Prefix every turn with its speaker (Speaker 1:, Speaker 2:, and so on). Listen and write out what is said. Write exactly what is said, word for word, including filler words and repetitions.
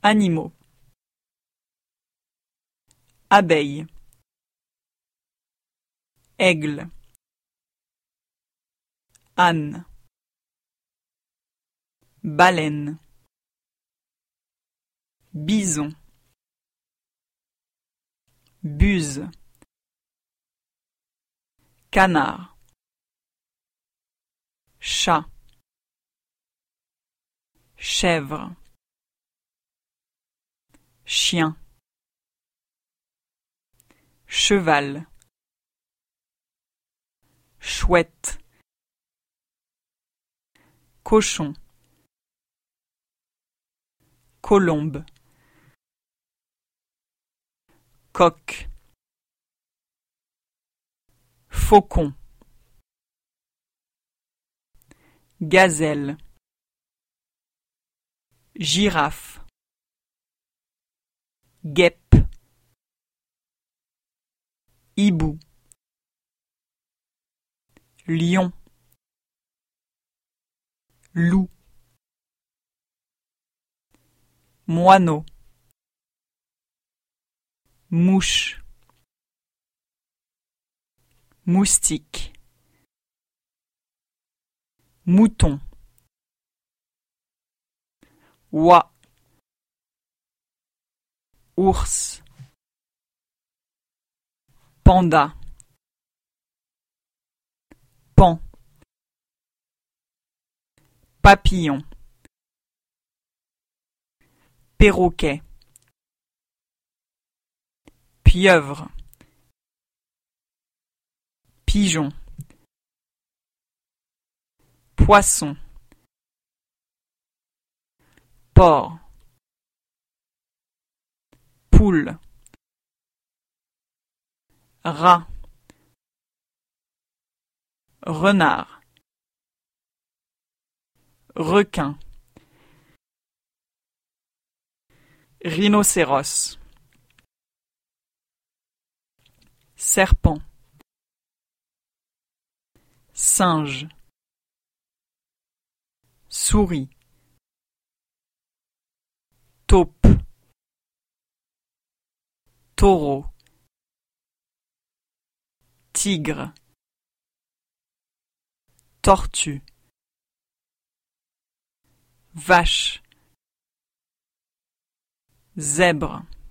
Speaker 1: Animaux. Abeille. Aigle. Âne. Baleine. Bison. Buse. Canard. Chat. Chèvre. Chien. Cheval. Chouette. Cochon. Colombe. Coq. Faucon. Gazelle. Girafe. Guêpe. Hibou. Lion. Loup. Moineau. Mouche. Moustique. Mouton. Oie. Ours. Panda. Paon. Papillon. Perroquet. Pieuvre. Pigeon. Poisson. Porc. Poule. Rat. Renard. Requin. Rhinocéros. Serpent. Singe. Souris. Taupe. Taureau. Tigre. Tortue. Vache. Zèbre.